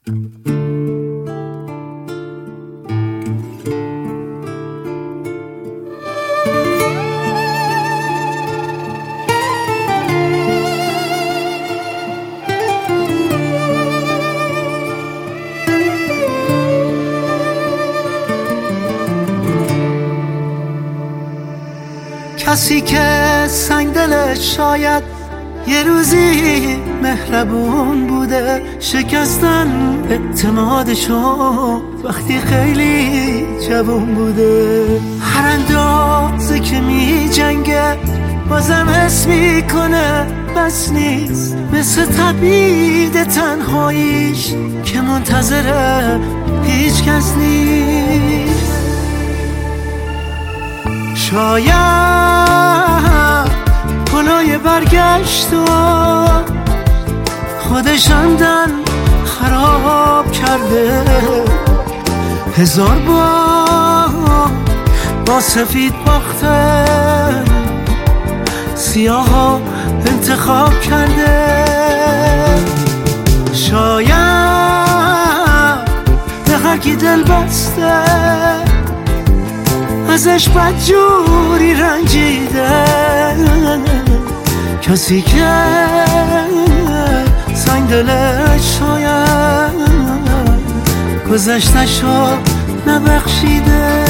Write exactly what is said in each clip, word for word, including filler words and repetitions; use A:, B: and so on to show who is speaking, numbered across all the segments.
A: کسی که سنگ دلش شاید یه روزی مهربون بوده، شکستن اعتمادشو وقتی خیلی جوون بوده. هر اندازه که می جنگه بازم حس میکنه بس نیست، مثل طبیب تنهاییش که منتظره هیچ کس نیست. شاید پلای برگشت و خودش عمدن خراب کرده، هزار بار با سفید باخته سیاه ها انتخاب کرده. شاید به هرکی دل بسته ازش بدجوری رنجیده، کسی که سنگ دلش شاید گذشته‌شو نبخشیده.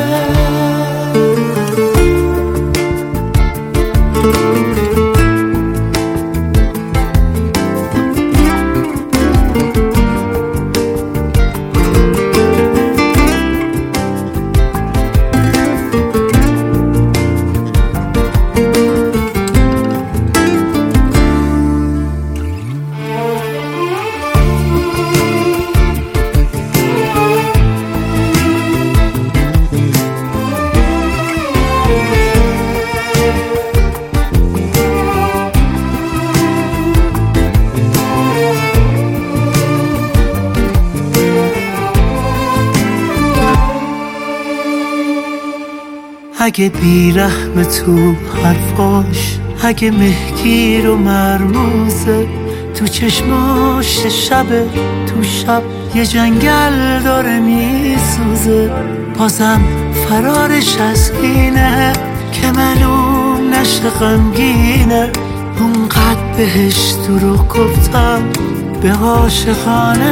A: اگه بیرحم تو حرفاش، اگه مهگیر و مرموزه تو چشماش، شب تو شب یه جنگل داره میسوزه، بازم فرارش از اینه که معلوم نشه غمگینه. اونقدر بهش دروغ گفتم به عاشقانه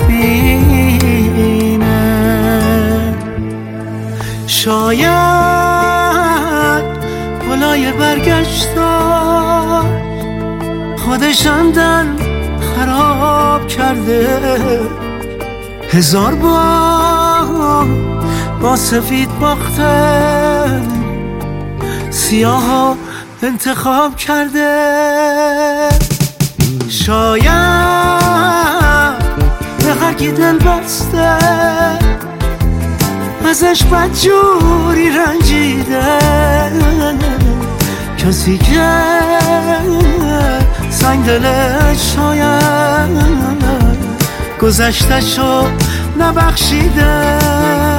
A: بدبینه. شاید پلای برگشتا خودش عمدن خراب کرده، هزار بار با سفید باخته سیاه ها انتخاب کرده. شاید به هرکی دل بسته ازش بدجوری رنجیده، کسی که سنگ دلش شاید گذشته‌شو نبخشیده.